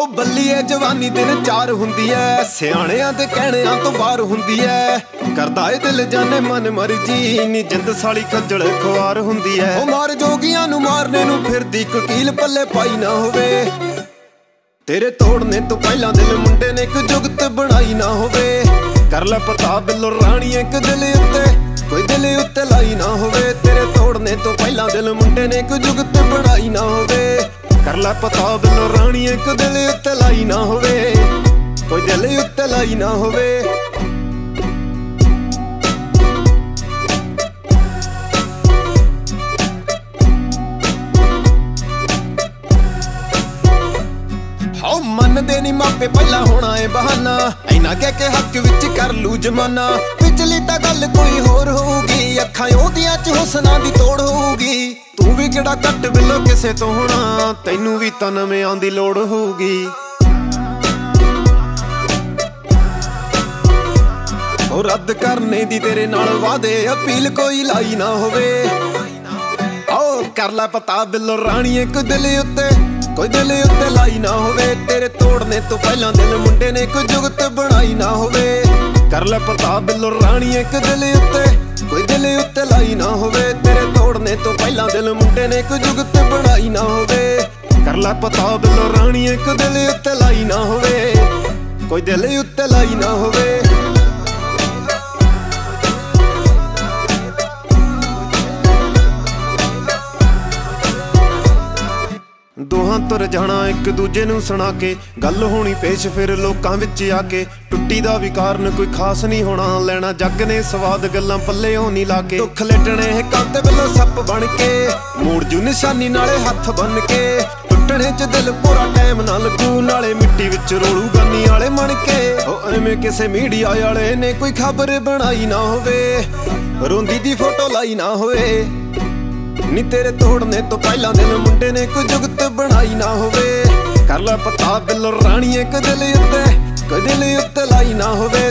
ਬੱਲੀਏ ਜਵਾਨੀ ਦਿਨ ਚਾਰ ਹੁੰਦੀ ਐ, ਸਿਆਣਿਆਂ ਦੇ ਕਹਿਣਿਆਂ ਤੋਂ ਬਾਹਰ ਹੁੰਦੀ ਐ। ਕਰਦਾ ਏ ਦਿਲ ਜਾਣੇ ਮਨ ਮਰਜੀ, ਨੀ ਜਿੰਦ ਸਾਲੀ ਖੱਜਲ ਖੁਆਰ ਹੁੰਦੀ ਐ। ਉਹ ਮਾਰ ਜੋਗੀਆਂ ਨੂੰ ਮਾਰਨੇ ਨੂੰ ਫਿਰਦੀ ਕੋਕੀਲ ਪੱਲੇ ਪਾਈ ਨਾ ਹੋਵੇ। ਤੇਰੇ ਤੋੜਨੇ ਤੋਂ ਪਹਿਲਾਂ ਦਿਲ ਮੁੰਡੇ ਨੇ ਇੱਕ ਜੁਗਤ ਬਣਾਈ ਨਾ ਹੋਵੇ। ਕਰ ਲੈ ਪਤਾ ਬਿੱਲੋ ਰਾਣੀ ਇੱਕ ਦਿਲ ਉੱਤੇ ਕੋਈ ਦਿਲ ਉੱਤੇ ਲਾਈ ਨਾ ਹੋਵੇ। ਤੇਰੇ ਤੋੜਨੇ ਤੋਂ ਪਹਿਲਾਂ ਦਿਲ ਮੁੰਡੇ ਨੇ ਇੱਕ ਜੁਗਤ ਬਣਾਈ ਨਾ ਹੋਵੇ। ਕਰ ਲੈ ਪਤਾ ਬਿੱਲੋ ਰਾਣੀ ਇੱਕ ਦਿਲ ਉੱਤੇ ਲਾਈ ਨਾ ਹੋਵੇ, ਕੋਈ ਦਿਲ ਉੱਤੇ ਲਾਈ ਨਾ ਹੋਵੇ। ਹਾਉ ਮੰਨਦੇ ਨੀ ਮਾਪੇ ਪਹਿਲਾਂ ਹੋਣਾ ਏ ਬਹਾਨਾ, ਐਨਾ ਕਹਿ ਕੇ ਹੱਕ ਵਿੱਚ ਕਰ ਲੂ ਜਮਾਨਾ। ਪਿਛਲੀ ਤਾਂ ਗੱਲ ਕੋਈ ਹੋਰ ਹੋਊਗੀ, ਅੱਖਾਂ ਉਹਦੀਆਂ ਚ ਹੁਸਨਾਂ ਦੀ ਤੋੜ ਹੋਊਗੀ। ਤੂੰ ਵੀ ਕਿਹੜਾ ਘੱਟ ਬਿੱਲੋ ਕਿਸੇ ਤੋਂ ਹੋਣਾ, ਤੈਨੂੰ ਵੀ ਤਾਂ ਨਵਿਆਂ ਦੀ ਲੋੜ ਹੋਊਗੀ। ਉਹ ਰੱਦ ਕਰਨੇ ਦੀ ਤੇਰੇ ਨਾਲ ਵਾਦੇ ਅਪੀਲ ਕੋਈ ਲਾਈ ਨਾ ਹੋਵੇ। ਆਓ ਕਰ ਲੈ ਪਤਾ ਬਿੱਲੋ ਰਾਣੀ ਇੱਕ ਦਿਲ ਉੱਤੇ ਕੋਈ ਦਿਲ ਉੱਤੇ ਲਾਈ ਨਾ ਹੋਵੇ। ਤੇਰੇ ਤੋੜਨੇ ਤੋਂ ਪਹਿਲਾਂ ਦਿਲ ਮੁੰਡੇ ਨੇ ਕੋਈ ਜੁਗਤ ਬਣਾਈ ਨਾ ਹੋਵੇ। ਕਰ ਲੈ ਪਤਾ ਬਿੱਲੋ ਰਾਣੀ ਇੱਕ ਦਿਲ ਉੱਤੇ ਕੋਈ ਦਿਲ ਉੱਤੇ ਲਾਈ ਨਾ ਹੋਵੇ। ਤੇਰੇ ਤੋੜਨੇ ਤੋਂ ਪਹਿਲਾਂ ਦਿਲ ਮੁੰਡੇ ਨੇ ਕੋਈ ਜੁਗਤ ਬਣਾਈ ਨਾ ਹੋਵੇ। ਕਰ ਲੈ ਪਤਾ ਬਿੱਲੋ ਰਾਣੀ ਇੱਕ ਦਿਲ ਉੱਤੇ ਲਾਈ ਨਾ ਹੋਵੇ, ਕੋਈ ਦਿਲ ਉੱਤੇ ਲਾਈ ਨਾ ਹੋਵੇ। ਦੋਹਾਂ ਤੁਰ ਜਾਣਾ ਇੱਕ ਦੂਜੇ ਨੂੰ ਸੁਣਾ ਕੇ, ਗੱਲ ਹੋਣੀ ਪੇਸ਼ ਫਿਰ ਲੋਕਾਂ ਵਿੱਚ ਆ ਕੇ। ਟੁੱਟੀ ਦਾ ਵੀ ਕਾਰਨ ਕੋਈ ਖਾਸ ਨਹੀਂ ਹੋਣਾ, ਲੈਣਾ ਜੱਗ ਨੇ ਸਵਾਦ ਗੱਲਾਂ ਪੱਲੇ ਹੋਣੀ ਲਾ ਕੇ। ਦੁੱਖ ਲੇਟਣੇ ਕੰਧ ਵੱਲੋਂ ਸੱਪ ਬਣ ਕੇ, ਮੋੜ ਜੂ ਨਿਸ਼ਾਨੀ ਨਾਲੇ ਹੱਥ ਬੰਨ ਕੇ। ਟੁੱਟਣੇ ਚ ਦਿਲ ਪੂਰਾ ਟਾਈਮ ਨਾ ਲੱਗੂ, ਨਾਲੇ ਮਿੱਟੀ ਵਿੱਚ ਰੋਲੂ ਗਾਨੀ ਵਾਲੇ ਮਣ ਕੇ। ਉਹ ਐਵੇਂ ਕਿਸੇ ਮੀਡੀਆ ਵਾਲੇ ਨੇ ਕੋਈ ਖਬਰ ਬਣਾਈ ਨਾ ਹੋਵੇ, ਰੋਂਦੀ ਦੀ ਫੋਟੋ ਲਾਈ ਨਾ ਹੋਵੇ। ਨੀ ਤੇਰੇ ਤੋੜਨੇ ਤੋਂ ਪਹਿਲਾਂ ਦਿਲ ਮੁੰਡੇ ਨੇ ਕੋਈ ਜੁਗਤ ਬਣਾਈ ਨਾ ਹੋਵੇ। ਕਰ ਲੈ ਪਤਾ ਬਿੱਲੋ ਰਾਣੀ ਇੱਕ ਦਿਲ ਉੱਤੇ ਕੋਈ ਦਿਲ ਉੱਤੇ ਲਾਈ ਨਾ ਹੋਵੇ।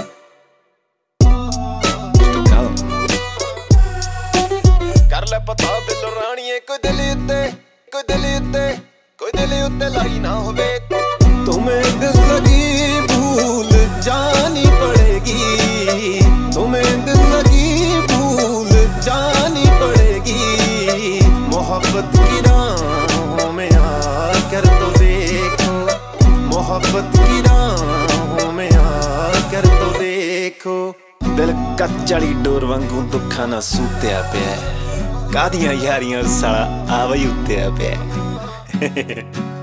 ਕਰ ਲੈ ਪਤਾ ਬਿੱਲੋ ਰਾਣੀ ਇੱਕ ਦਿਲ ਉੱਤੇ ਕੋਈ ਦਿਲ ਉੱਤੇ ਕੋਈ ਦਿਲ ਉੱਤੇ ਲਾਈ ਨਾ ਹੋਵੇ। ਤੁਮੇ ਦਿਲ ਲਗੀ ਭੂਲ ਜਾਨੀ ਪੜੇਗੀ, ਤੁਮੇ ਦਿਲ ਲਗੀ ਭੂਲ ਜਾਨੀ पड़ेगी। मोहब्बत की राहों में आकर तो देखो, मोहब्बत की राहों में आकर तो देखो। दिल कच्चड़ी डोर वांगू दुखा ना सूत्या पिया, कादियां यारियां साला आवा ही उत्तेया पिया।